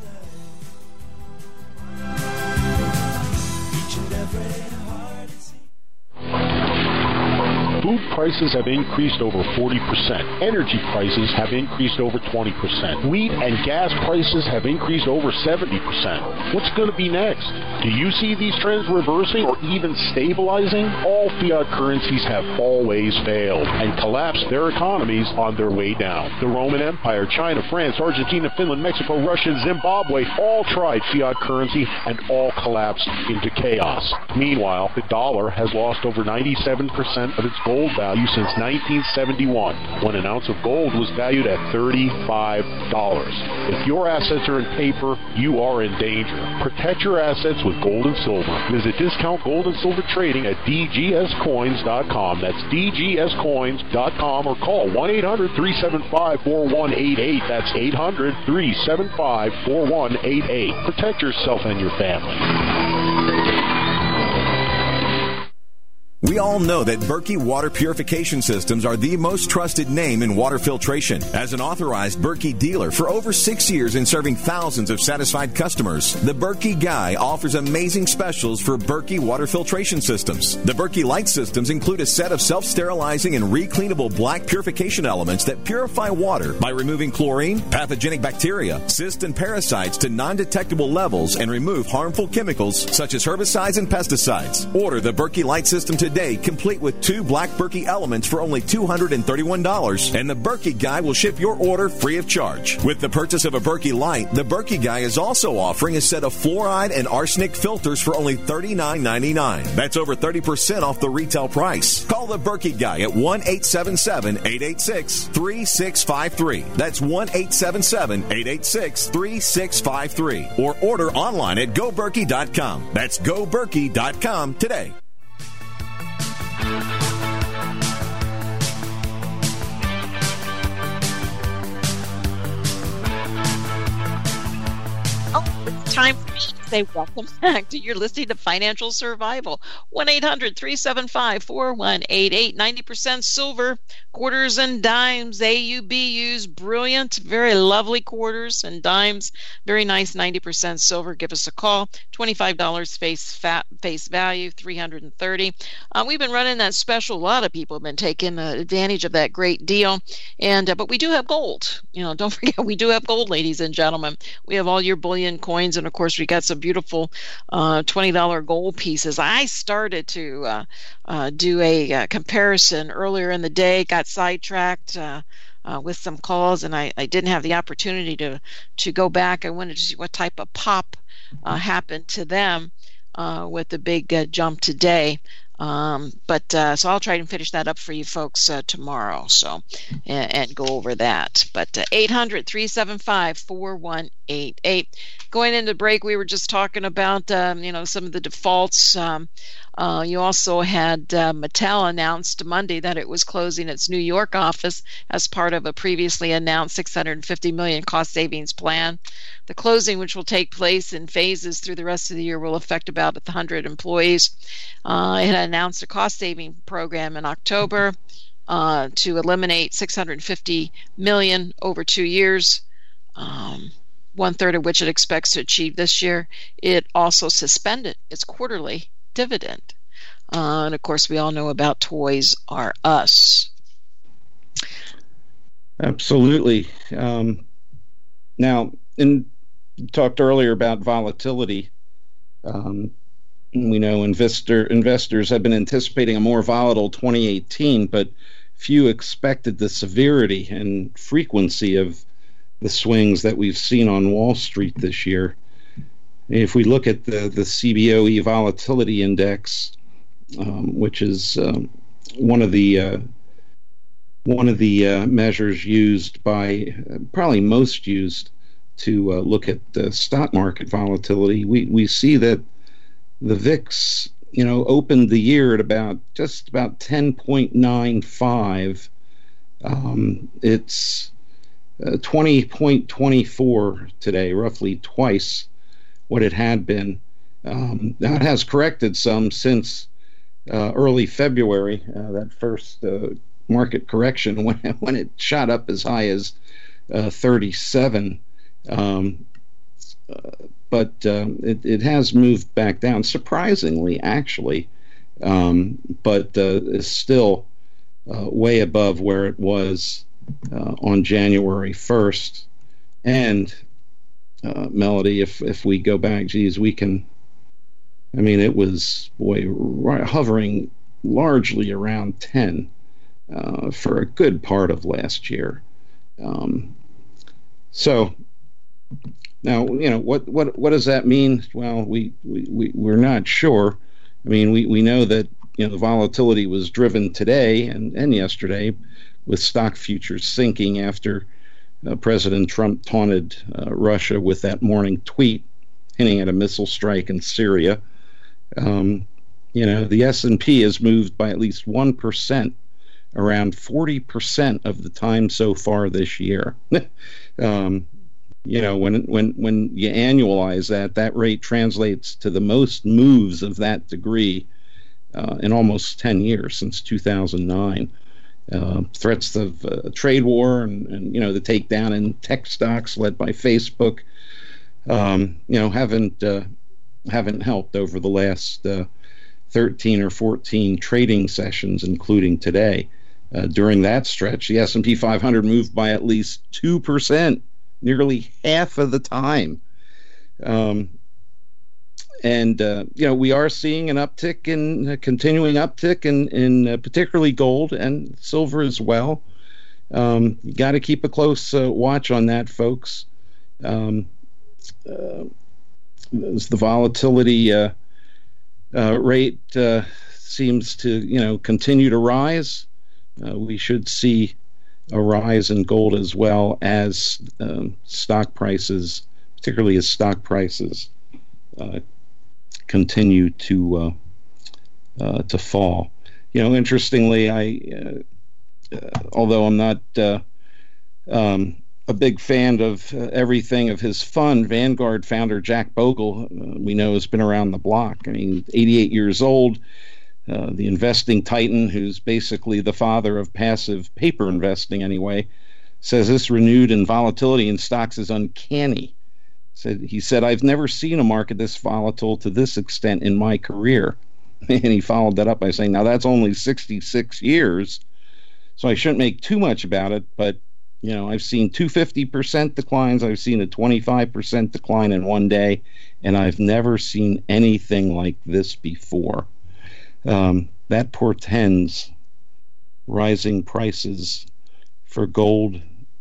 Food prices have increased over forty percent. Energy prices have increased over twenty percent. Wheat and gas prices have increased over seventy percent. What's going to be next? Do you see these trends reversing or even stabilizing? All fiat currencies have always failed and collapsed their economies on their way down. The Roman Empire, China, France, Argentina, Finland, Mexico, Russia, and Zimbabwe all tried fiat currency and all collapsed into chaos. Meanwhile, the dollar has lost over ninety-seven percent of its gold gold value since nineteen seventy-one, when an ounce of gold was valued at thirty-five dollars. If your assets are in paper, you are in danger. Protect your assets with gold and silver. Visit Discount Gold and Silver Trading at d g s coins dot com. That's d g s coins dot com, or call one eight hundred three seven five four one eight eight. That's eight hundred three seven five four one eight eight. Protect yourself and your family. We all know that Berkey Water Purification Systems are the most trusted name in water filtration. As an authorized Berkey dealer for over six years and serving thousands of satisfied customers, the Berkey Guy offers amazing specials for Berkey Water Filtration Systems. The Berkey Light Systems include a set of self-sterilizing and recleanable black purification elements that purify water by removing chlorine, pathogenic bacteria, cysts, and parasites to non-detectable levels and remove harmful chemicals such as herbicides and pesticides. Order the Berkey Light System today. Today, complete with two black Berkey elements for only two hundred thirty-one dollars, and the Berkey Guy will ship your order free of charge. With the purchase of a Berkey Light, the Berkey Guy is also offering a set of fluoride and arsenic filters for only thirty-nine ninety-nine. That's over thirty percent off the retail price. Call the Berkey Guy at one eight seven seven, eight eight six, three six five three. That's one eight seven seven, eight eight six, three six five three. Or order online at go berkey dot com. That's go berkey dot com today. Oh, it's time for me to say welcome back to your listening to Financial Survival. one eight hundred three seven five four one eight eight. ninety percent silver, quarters and dimes, A U B Us, brilliant, very lovely quarters and dimes, very nice ninety percent silver. Give us a call. twenty-five dollars face fat, face value, three hundred thirty dollars. Uh, we've been running that special. A lot of people have been taking uh, advantage of that great deal. And uh, but we do have gold. You know, don't forget, we do have gold, ladies and gentlemen. We have all your bullion coins, and of course we got some beautiful uh, twenty dollar gold pieces. I started to uh, uh, do a uh, comparison earlier in the day, got sidetracked uh, uh, with some calls, and I, I didn't have the opportunity to, to go back. I wanted to see what type of pop uh, happened to them uh, with the big uh, jump today. Um, but uh, so I'll try and finish that up for you folks uh, tomorrow. So and, and go over that. But uh, eight hundred three seven five four one eight eight. Going into break, we were just talking about um, you know some of the defaults. Um, uh, you also had uh, Mattel announced Monday that it was closing its New York office as part of a previously announced six hundred fifty million dollars cost savings plan. The closing, which will take place in phases through the rest of the year, will affect about one hundred employees. Uh, it had announced a cost-saving program in October uh, to eliminate six hundred fifty million dollars over two years, um, one-third of which it expects to achieve this year. It also suspended its quarterly dividend. Uh, and, of course, we all know about Toys R Us. Absolutely. Um, now, in talked earlier about volatility. Um, we know investor investors have been anticipating a more volatile twenty eighteen, but few expected the severity and frequency of the swings that we've seen on Wall Street this year. If we look at the, the C B O E Volatility Index, um, which is um, one of the uh, one of the uh, measures used by uh, probably most used to uh, look at the stock market volatility, we, we see that the V I X, you know, opened the year at about just about ten point nine five. Um, it's uh, twenty point two four today, roughly twice what it had been. Um, that has corrected some since uh, early February, uh, that first uh, market correction when when it shot up as high as uh, thirty-seven. Um, uh, but uh, it, it has moved back down, surprisingly, actually, um, but uh, is still uh, way above where it was uh, on January first. And, uh, Melody, if, if we go back, geez, we can, I mean, it was, boy, right, hovering largely around ten uh, for a good part of last year. Um, so... Now, you know, what, what, what does that mean? Well, we, we, we, we're not sure. I mean, we, we know that you know, the volatility was driven today and, and yesterday with stock futures sinking after uh, President Trump taunted uh, Russia with that morning tweet hinting at a missile strike in Syria. Um, you know, the S and P has moved by at least one percent around forty percent of the time so far this year. um, you know, when when when you annualize that, that rate translates to the most moves of that degree uh, in almost ten years, since two thousand nine. Uh, threats of uh, trade war and, and, you know, the takedown in tech stocks led by Facebook, um, you know, haven't uh, haven't helped over the last uh, thirteen or fourteen trading sessions, including today. Uh, during that stretch, the S and P five hundred moved by at least two percent, nearly half of the time. Um, and, uh, you know, we are seeing an uptick in, a continuing uptick in, in uh, particularly gold and silver as well. Um, you got to keep a close uh, watch on that, folks. Um, uh, as the volatility uh, uh, rate uh, seems to, you know, continue to rise, uh, we should see a rise in gold as well as um, stock prices, particularly as stock prices uh, continue to uh, uh, to fall. You know, interestingly, I uh, uh, although I'm not uh, um, a big fan of uh, everything of his fund, Vanguard founder Jack Bogle, uh, we know, has been around the block. I mean, eighty-eight years old, uh, the investing titan, who's basically the father of passive paper investing anyway, says this renewed in volatility in stocks is uncanny. Said he said, "I've never seen a market this volatile to this extent in my career." And he followed that up by saying, "Now that's only sixty-six years, so I shouldn't make too much about it, but you know, I've seen two hundred fifty percent declines. I've seen a twenty-five percent decline in one day, and I've never seen anything like this before." Um, that portends rising prices for gold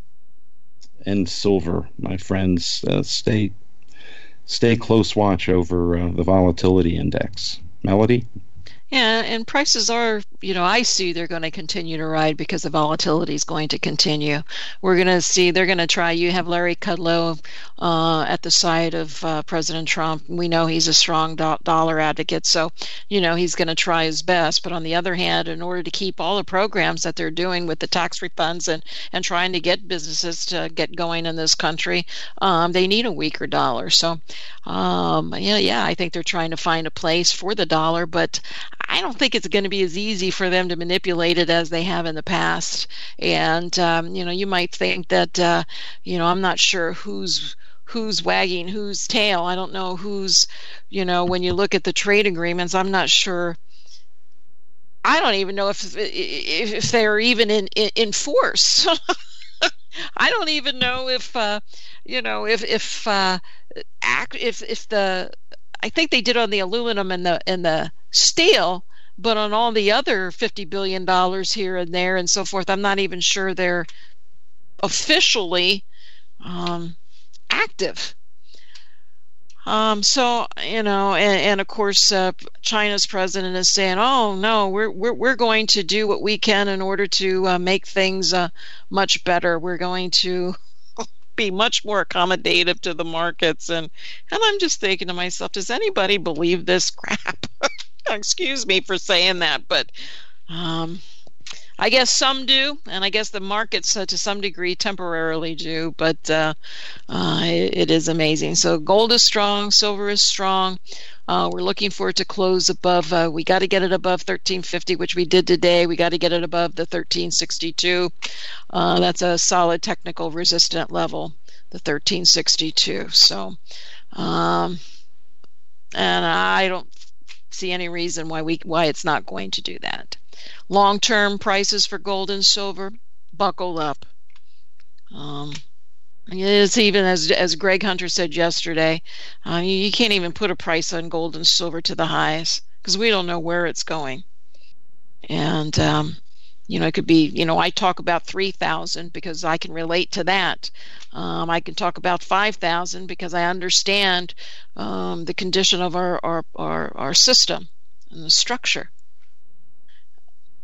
and silver, my friends. Uh, stay, stay close watch over uh, the volatility index. Melody? Yeah, and prices are, you know, I see they're going to continue to ride because the volatility is going to continue. We're going to see, they're going to try, you have Larry Kudlow uh, at the side of uh, President Trump. We know he's a strong do- dollar advocate, so, you know, he's going to try his best. But on the other hand, in order to keep all the programs that they're doing with the tax refunds and, and trying to get businesses to get going in this country, um, they need a weaker dollar. So, um, yeah, yeah, I think they're trying to find a place for the dollar, but I don't think it's going to be as easy for them to manipulate it as they have in the past. And, um, you know, you might think that, uh, you know, I'm not sure who's who's wagging whose tail. I don't know who's, you know, when you look at the trade agreements, I'm not sure. I don't even know if if, if they're even in, in, in force. I don't even know if, uh, you know, if if uh, act if if the I think they did on the aluminum and the and the steel, but on all the other fifty billion dollars here and there and so forth, I'm not even sure they're officially um, active. Um, so, you know, and, and of course, uh, China's president is saying, "Oh no, we're we're we're going to do what we can in order to uh, make things uh, much better. We're going to be much more accommodative to the markets." And and I'm just thinking to myself, does anybody believe this crap? Excuse me for saying that, but um, I guess some do, and I guess the markets uh, to some degree temporarily do, but uh, uh, it, it is amazing. So gold is strong, silver is strong. Uh, we're looking for it to close above, uh, we got to get it above thirteen fifty, which we did today. We got to get it above the thirteen sixty-two. Uh, that's a solid technical resistant level, the thirteen sixty-two. So, um, and I don't see any reason why we why it's not going to do that. Long-term prices for gold and silver, buckle up. Um, it's even as as Greg Hunter said yesterday, uh, you, you can't even put a price on gold and silver to the highs because we don't know where it's going. And um, you know, it could be, you know, I talk about three thousand because I can relate to that. Um, I can talk about five thousand because I understand um, the condition of our, our, our, our system and the structure.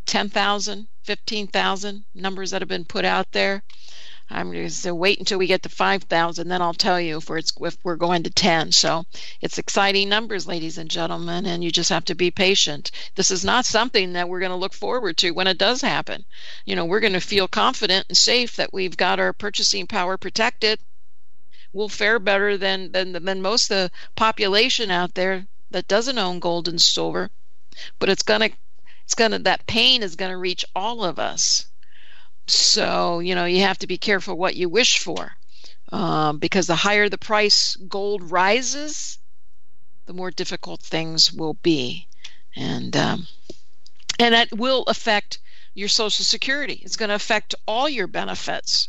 ten thousand, fifteen thousand numbers that have been put out there. I'm going to wait until we get to five thousand, then I'll tell you if we're, if we're going to ten. So it's exciting numbers, ladies and gentlemen, and you just have to be patient. This is not something that we're going to look forward to when it does happen. You know, we're going to feel confident and safe that we've got our purchasing power protected. We'll fare better than, than, than most of the population out there that doesn't own gold and silver. But it's going to, it's going to, that pain is going to reach all of us. So, you know, you have to be careful what you wish for, um, because the higher the price gold rises, the more difficult things will be. And, um, and that will affect your Social Security. It's going to affect all your benefits,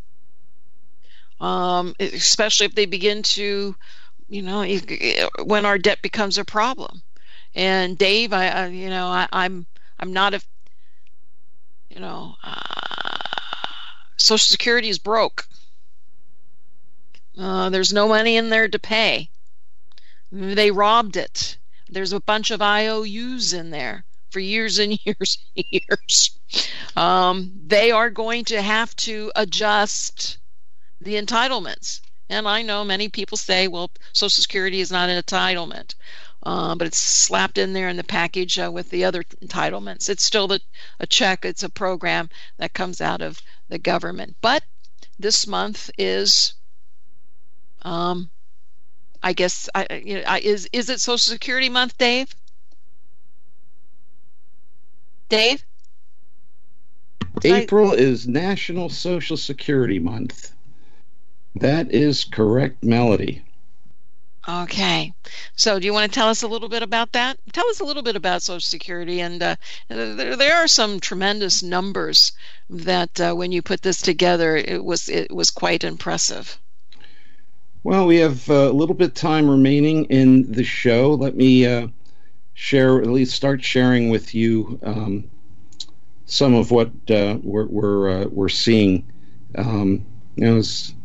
um, especially if they begin to, you know, when our debt becomes a problem. And Dave, I, I you know, I, I'm, I'm not a, you know, uh, Social Security is broke. Uh, there's no money in there to pay. They robbed it. There's a bunch of I O Us in there for years and years and years. Um, they are going to have to adjust the entitlements. And I know many people say, well, Social Security is not an entitlement. Uh, but it's slapped in there in the package uh, with the other entitlements. It's still the, a check. It's a program that comes out of the government. But this month is, um, I guess, I, you know, I, is is it Social Security month, Dave? Dave? April I, is National Social Security Month. That is correct, Melody. Okay. So do you want to tell us a little bit about that? Tell us a little bit about Social Security. And uh, there, there are some tremendous numbers that uh, when you put this together, it was it was quite impressive. Well, we have uh, a little bit of time remaining in the show. Let me uh, share, at least start sharing with you um, some of what uh, we're we're, uh, we're seeing. Um, you know, as,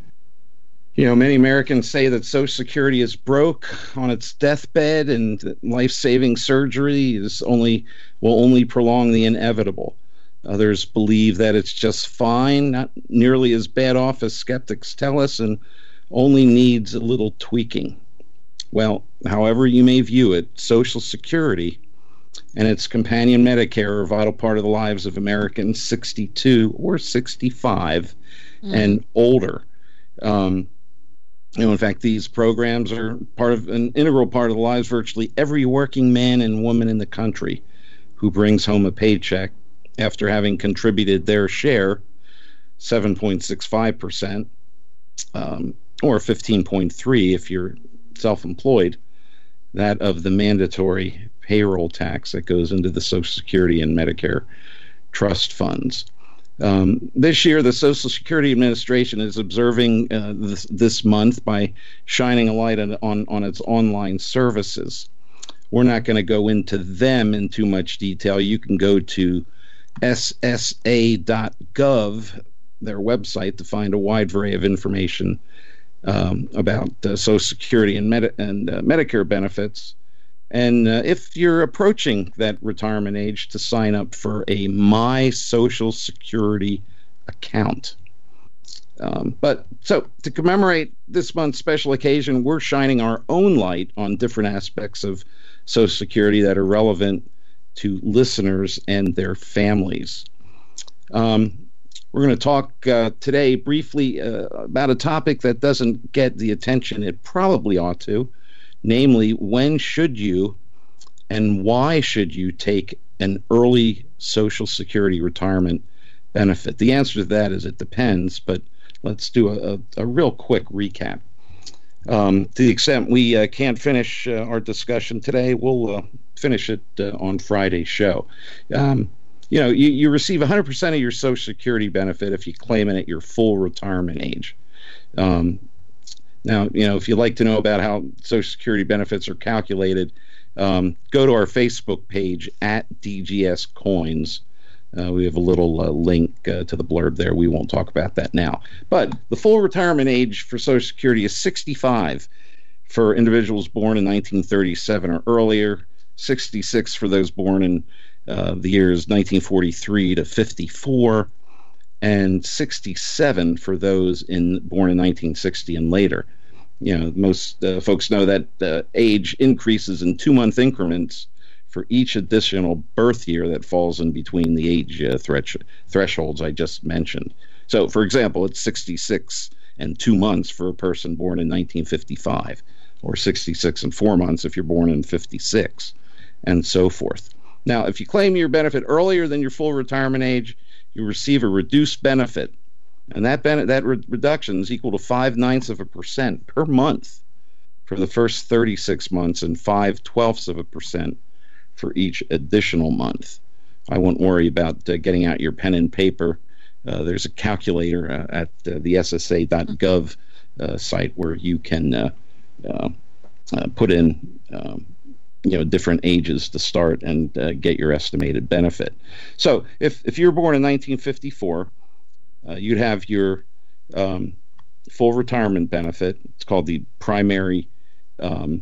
You know, many Americans say that Social Security is broke on its deathbed, and life-saving surgery is only will only prolong the inevitable. Others believe that it's just fine, not nearly as bad off as skeptics tell us, and only needs a little tweaking. Well, however you may view it, Social Security and its companion Medicare are a vital part of the lives of Americans sixty-two or sixty-five mm. and older. Um, You know, in fact, these programs are part of an integral part of the lives of virtually every working man and woman in the country who brings home a paycheck after having contributed their share, seven point six five percent, um, or fifteen point three if you're self-employed, that of the mandatory payroll tax that goes into the Social Security and Medicare trust funds. Um, this year, the Social Security Administration is observing uh, this, this month by shining a light on, on, on its online services. We're not going to go into them in too much detail. You can go to S S A dot gov, their website, to find a wide array of information um, about uh, Social Security and, Medi- and uh, Medicare benefits. And uh, if you're approaching that retirement age, to sign up for a My Social Security account. Um, but so to commemorate this month's special occasion, we're shining our own light on different aspects of Social Security that are relevant to listeners and their families. Um, we're going to talk uh, today briefly uh, about a topic that doesn't get the attention it probably ought to. Namely, when should you and why should you take an early Social Security retirement benefit? The answer to that is it depends, but let's do a, a, a real quick recap. Um, to the extent we uh, can't finish uh, our discussion today, we'll uh, finish it uh, on Friday's show. Um, you know, you, you receive one hundred percent of your Social Security benefit if you claim it at your full retirement age. Um, Now, you know, if you'd like to know about how Social Security benefits are calculated, um, go to our Facebook page at D G S Coins. Uh, we have a little uh, link uh, to the blurb there. We won't talk about that now. But the full retirement age for Social Security is sixty-five for individuals born in nineteen thirty-seven or earlier, sixty-six for those born in uh, the years nineteen forty-three to fifty-four, and sixty-seven for those in born in nineteen sixty and later. You know, most uh, folks know that uh, age increases in two-month increments for each additional birth year that falls in between the age uh, thresh- thresholds I just mentioned. So, for example, it's sixty-six and two months for a person born in nineteen fifty-five, or sixty-six and four months if you're born in fifty-six, and so forth. Now, if you claim your benefit earlier than your full retirement age, you receive a reduced benefit, and that ben- that re- reduction is equal to five-ninths of a percent per month for the first thirty-six months and five-twelfths of a percent for each additional month. I won't worry about uh, getting out your pen and paper. Uh, there's a calculator uh, at uh, the S S A dot gov uh, site where you can uh, uh, uh, put in um, you know, different ages to start and uh, get your estimated benefit. So if, if you were born in nineteen fifty-four, uh, you'd have your um, full retirement benefit. It's called the primary um,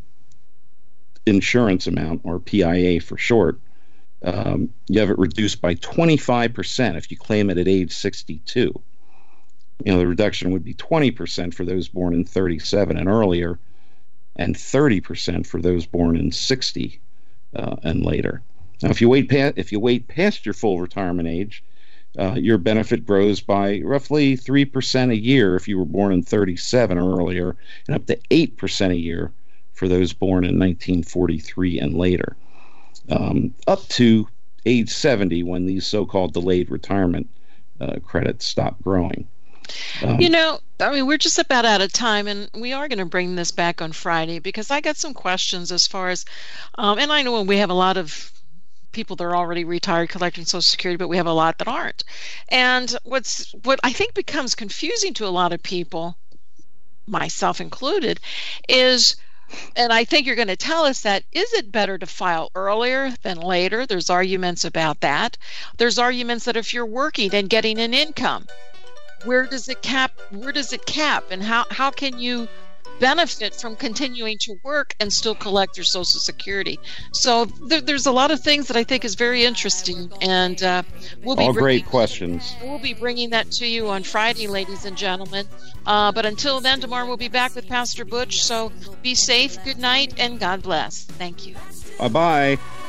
insurance amount, or P I A for short. Um, you have it reduced by twenty-five percent if you claim it at age sixty-two. You know, the reduction would be twenty percent for those born in thirty-seven and earlier, and thirty percent for those born in sixty uh, and later. Now, if you wait past, if you wait past your full retirement age, uh, your benefit grows by roughly three percent a year if you were born in thirty-seven or earlier, and up to eight percent a year for those born in nineteen forty-three and later. Um, up to age seventy, when these so-called delayed retirement uh, credits stop growing. Um, You know, I mean, we're just about out of time, and we are going to bring this back on Friday because I got some questions as far as, um, and I know we have a lot of people that are already retired collecting Social Security, but we have a lot that aren't. And what's what I think becomes confusing to a lot of people, myself included, is, and I think you're going to tell us that, is it better to file earlier than later? There's arguments about that. There's arguments that if you're working and getting an income, where does it cap? Where does it cap? And how, how can you benefit from continuing to work and still collect your Social Security? So there, there's a lot of things that I think is very interesting, and uh, we'll be all bringing, great questions. We'll be bringing that to you on Friday, ladies and gentlemen. Uh, but until then, tomorrow we'll be back with Pastor Butch. So be safe, good night, and God bless. Thank you. Bye bye.